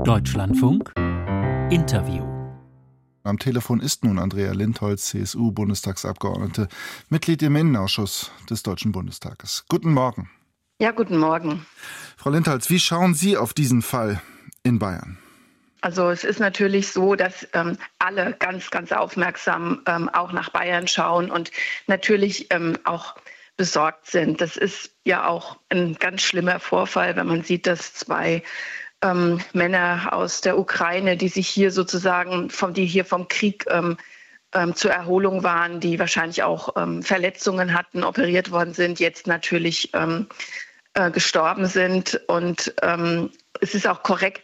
Deutschlandfunk Interview. Am Telefon ist nun Andrea Lindholz, CSU-Bundestagsabgeordnete, Mitglied im Innenausschuss des Deutschen Bundestages. Guten Morgen. Ja, guten Morgen. Frau Lindholz, wie schauen Sie auf diesen Fall in Bayern? Also es ist natürlich so, dass alle ganz, ganz aufmerksam auch nach Bayern schauen und natürlich auch besorgt sind. Das ist ja auch ein ganz schlimmer Vorfall, wenn man sieht, dass zwei Männer aus der Ukraine, die sich hier sozusagen vom Krieg zur Erholung waren, die wahrscheinlich auch Verletzungen hatten, operiert worden sind, jetzt natürlich gestorben sind. Und es ist auch korrekt,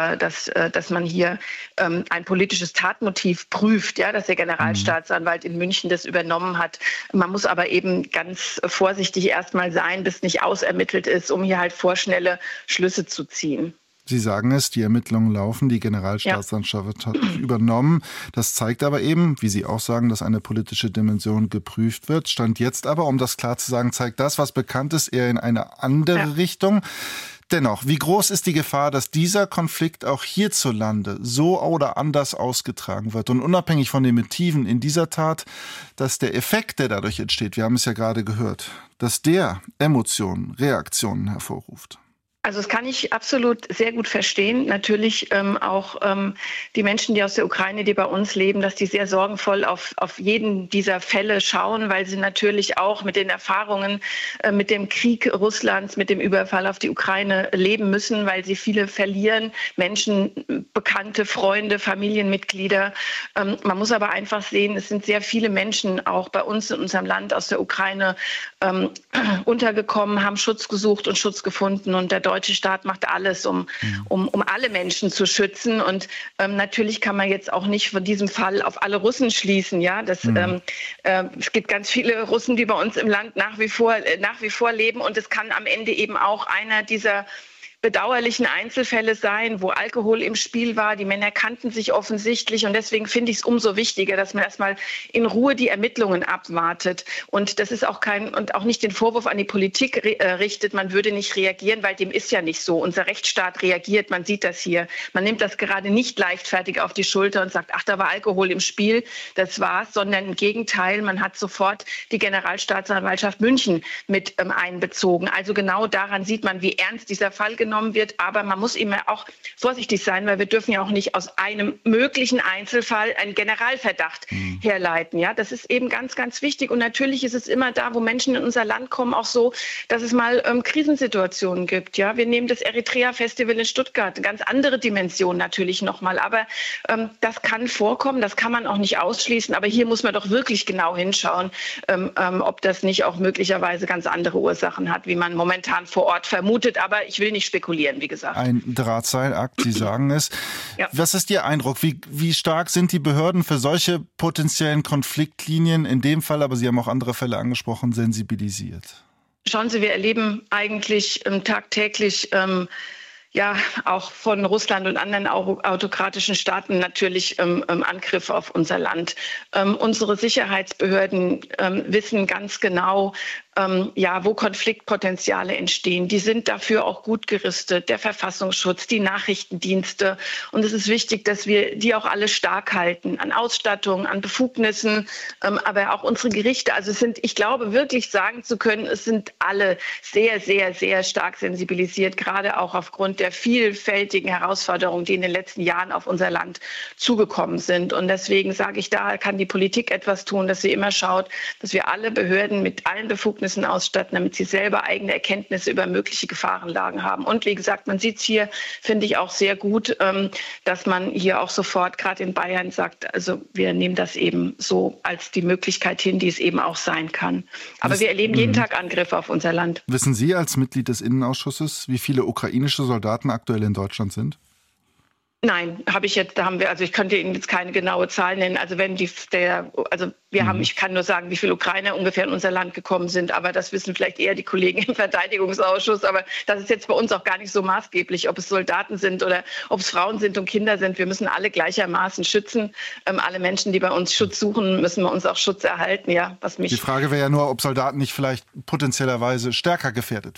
dass man hier ein politisches Tatmotiv prüft, ja, dass der Generalstaatsanwalt in München das übernommen hat. Man muss aber eben ganz vorsichtig erstmal sein, bis nicht ausermittelt ist, um hier halt vorschnelle Schlüsse zu ziehen. Sie sagen es, die Ermittlungen laufen, die Generalstaatsanwaltschaft hat übernommen. Das zeigt aber eben, wie Sie auch sagen, dass eine politische Dimension geprüft wird. Stand jetzt aber, um das klar zu sagen, zeigt das, was bekannt ist, eher in eine andere Richtung. Dennoch, wie groß ist die Gefahr, dass dieser Konflikt auch hierzulande so oder anders ausgetragen wird? Und unabhängig von den Motiven in dieser Tat, dass der Effekt, der dadurch entsteht, wir haben es ja gerade gehört, dass der Emotionen, Reaktionen hervorruft? Also das kann ich absolut sehr gut verstehen. Natürlich auch die Menschen, die aus der Ukraine, die bei uns leben, dass die sehr sorgenvoll auf jeden dieser Fälle schauen, weil sie natürlich auch mit den Erfahrungen mit dem Krieg Russlands, mit dem Überfall auf die Ukraine leben müssen, weil sie viele verlieren, Menschen, Bekannte, Freunde, Familienmitglieder. Man muss aber einfach sehen, es sind sehr viele Menschen auch bei uns in unserem Land aus der Ukraine untergekommen, haben Schutz gesucht und Schutz gefunden, und der deutsche Staat macht alles, um alle Menschen zu schützen. Und natürlich kann man jetzt auch nicht von diesem Fall auf alle Russen schließen. Ja, es gibt ganz viele Russen, die bei uns im Land nach wie vor leben. Und es kann am Ende eben auch einer dieser bedauerlichen Einzelfälle sein, wo Alkohol im Spiel war. Die Männer kannten sich offensichtlich, und deswegen finde ich es umso wichtiger, dass man erstmal in Ruhe die Ermittlungen abwartet. Und das ist auch auch nicht den Vorwurf an die Politik richtet, man würde nicht reagieren, weil dem ist ja nicht so. Unser Rechtsstaat reagiert, man sieht das hier. Man nimmt das gerade nicht leichtfertig auf die Schulter und sagt, ach, da war Alkohol im Spiel, das war's, sondern im Gegenteil, man hat sofort die Generalstaatsanwaltschaft München mit einbezogen. Also genau daran sieht man, wie ernst dieser Fall genommen wird, aber man muss immer auch vorsichtig sein, weil wir dürfen ja auch nicht aus einem möglichen Einzelfall einen Generalverdacht herleiten. Ja, das ist eben ganz, ganz wichtig. Und natürlich ist es immer da, wo Menschen in unser Land kommen, auch so, dass es mal Krisensituationen gibt. Ja, wir nehmen das Eritrea-Festival in Stuttgart, eine ganz andere Dimension natürlich nochmal. Aber das kann vorkommen, das kann man auch nicht ausschließen. Aber hier muss man doch wirklich genau hinschauen, ob das nicht auch möglicherweise ganz andere Ursachen hat, wie man momentan vor Ort vermutet. Aber ich will nicht spekulieren, wie gesagt. Ein Drahtseilakt, Sie sagen es. Ja. Was ist Ihr Eindruck? Wie stark sind die Behörden für solche potenziellen Konfliktlinien, in dem Fall, aber Sie haben auch andere Fälle angesprochen, sensibilisiert? Schauen Sie, wir erleben eigentlich tagtäglich auch von Russland und anderen autokratischen Staaten natürlich Angriffe auf unser Land. Unsere Sicherheitsbehörden wissen ganz genau, wo Konfliktpotenziale entstehen. Die sind dafür auch gut gerüstet, der Verfassungsschutz, die Nachrichtendienste. Und es ist wichtig, dass wir die auch alle stark halten, an Ausstattung, an Befugnissen, aber auch unsere Gerichte. Also ich glaube wirklich sagen zu können, es sind alle sehr, sehr, sehr stark sensibilisiert, gerade auch aufgrund der vielfältigen Herausforderungen, die in den letzten Jahren auf unser Land zugekommen sind. Und deswegen sage ich, da kann die Politik etwas tun, dass sie immer schaut, dass wir alle Behörden mit allen Befugnissen ausstatten, damit sie selber eigene Erkenntnisse über mögliche Gefahrenlagen haben. Und wie gesagt, man sieht es hier, finde ich auch sehr gut, dass man hier auch sofort, gerade in Bayern, sagt, also wir nehmen das eben so als die Möglichkeit hin, die es eben auch sein kann. Aber wir erleben jeden Tag Angriffe auf unser Land. Wissen Sie als Mitglied des Innenausschusses, wie viele ukrainische Soldaten aktuell in Deutschland sind? Nein, ich könnte Ihnen jetzt keine genaue Zahl nennen. Also ich kann nur sagen, wie viele Ukrainer ungefähr in unser Land gekommen sind, aber das wissen vielleicht eher die Kollegen im Verteidigungsausschuss. Aber das ist jetzt bei uns auch gar nicht so maßgeblich, ob es Soldaten sind oder ob es Frauen sind und Kinder sind. Wir müssen alle gleichermaßen schützen. Alle Menschen, die bei uns Schutz suchen, müssen bei uns auch Schutz erhalten. Ja, Die Frage wäre ja nur, ob Soldaten nicht vielleicht potenziellerweise stärker gefährdet werden.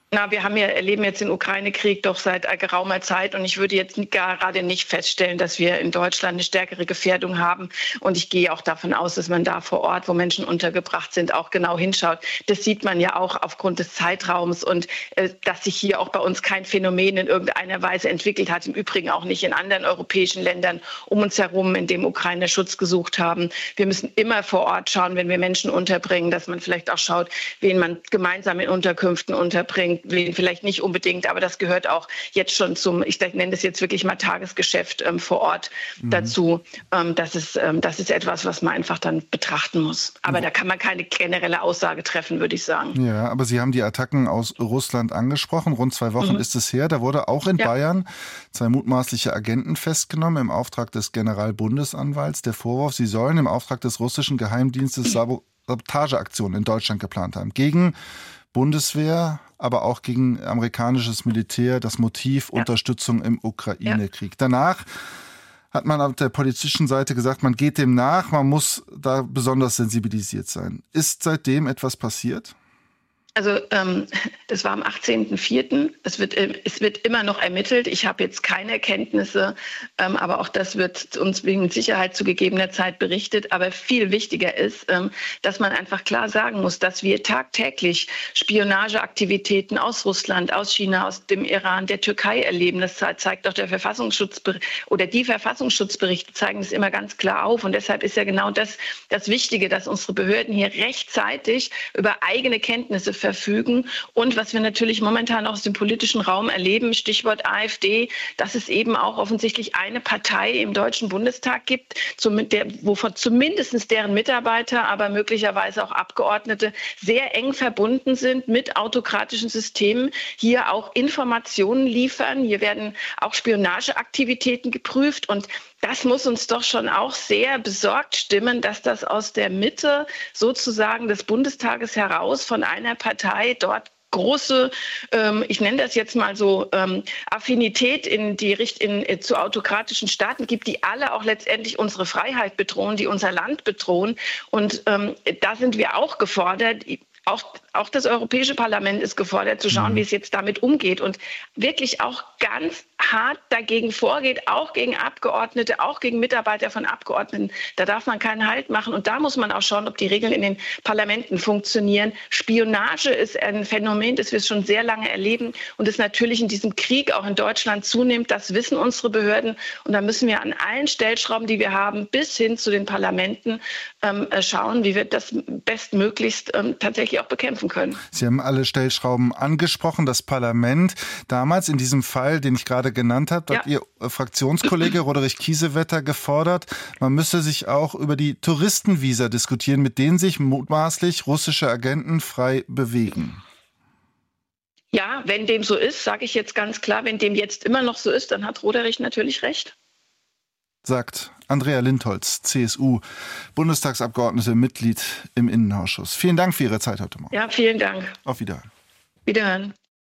Wir erleben jetzt den Ukraine-Krieg doch seit geraumer Zeit und ich würde jetzt gerade nicht feststellen, dass wir in Deutschland eine stärkere Gefährdung haben. Und ich gehe auch davon aus, dass man da vor Ort, wo Menschen untergebracht sind, auch genau hinschaut. Das sieht man ja auch aufgrund des Zeitraums und dass sich hier auch bei uns kein Phänomen in irgendeiner Weise entwickelt hat. Im Übrigen auch nicht in anderen europäischen Ländern um uns herum, in dem Ukrainer Schutz gesucht haben. Wir müssen immer vor Ort schauen, wenn wir Menschen unterbringen, dass man vielleicht auch schaut, wen man gemeinsam in Unterkünften unterbringt. Vielleicht nicht unbedingt, aber das gehört auch jetzt schon zum, ich nenne das jetzt wirklich mal Tagesgeschäft vor Ort dazu. Das ist etwas, was man einfach dann betrachten muss. Aber da kann man keine generelle Aussage treffen, würde ich sagen. Ja, aber Sie haben die Attacken aus Russland angesprochen. Rund 2 Wochen ist es her. Da wurde auch in Bayern 2 mutmaßliche Agenten festgenommen im Auftrag des Generalbundesanwalts. Der Vorwurf, sie sollen im Auftrag des russischen Geheimdienstes Sabotageaktionen in Deutschland geplant haben. Gegen Bundeswehr, aber auch gegen amerikanisches Militär, das Motiv Unterstützung im Ukraine-Krieg. Danach hat man auf der politischen Seite gesagt, man geht dem nach, man muss da besonders sensibilisiert sein. Ist seitdem etwas passiert? Also das war am 18.04. Es wird immer noch ermittelt. Ich habe jetzt keine Erkenntnisse, aber auch das wird uns mit Sicherheit zu gegebener Zeit berichtet. Aber viel wichtiger ist, dass man einfach klar sagen muss, dass wir tagtäglich Spionageaktivitäten aus Russland, aus China, aus dem Iran, der Türkei erleben. Das zeigt doch der Verfassungsschutzbericht oder die Verfassungsschutzberichte zeigen das immer ganz klar auf. Und deshalb ist ja genau das Wichtige, dass unsere Behörden hier rechtzeitig über eigene Kenntnisse verfügen. Und was wir natürlich momentan auch aus dem politischen Raum erleben, Stichwort AfD, dass es eben auch offensichtlich eine Partei im Deutschen Bundestag gibt, wovon zumindest deren Mitarbeiter, aber möglicherweise auch Abgeordnete sehr eng verbunden sind mit autokratischen Systemen, hier auch Informationen liefern. Hier werden auch Spionageaktivitäten geprüft und das muss uns doch schon auch sehr besorgt stimmen, dass das aus der Mitte sozusagen des Bundestages heraus von einer Partei dort große, ich nenne das jetzt mal so, Affinität zu autokratischen Staaten gibt, die alle auch letztendlich unsere Freiheit bedrohen, die unser Land bedrohen. Und da sind wir auch gefordert. Auch das Europäische Parlament ist gefordert, zu schauen, wie es jetzt damit umgeht und wirklich auch ganz hart dagegen vorgeht, auch gegen Abgeordnete, auch gegen Mitarbeiter von Abgeordneten. Da darf man keinen Halt machen. Und da muss man auch schauen, ob die Regeln in den Parlamenten funktionieren. Spionage ist ein Phänomen, das wir schon sehr lange erleben und es natürlich in diesem Krieg auch in Deutschland zunimmt. Das wissen unsere Behörden. Und da müssen wir an allen Stellschrauben, die wir haben, bis hin zu den Parlamenten schauen, wie wir das bestmöglichst tatsächlich auch bekämpfen können. Sie haben alle Stellschrauben angesprochen. Das Parlament damals in diesem Fall, den ich gerade genannt habe, hat Ihr Fraktionskollege Roderich Kiesewetter gefordert, man müsse sich auch über die Touristenvisa diskutieren, mit denen sich mutmaßlich russische Agenten frei bewegen. Ja, wenn dem so ist, sage ich jetzt ganz klar, wenn dem jetzt immer noch so ist, dann hat Roderich natürlich recht. Sagt Andrea Lindholz, CSU, Bundestagsabgeordnete, Mitglied im Innenausschuss. Vielen Dank für Ihre Zeit heute Morgen. Ja, vielen Dank. Auf Wiederhören. Wiederhören.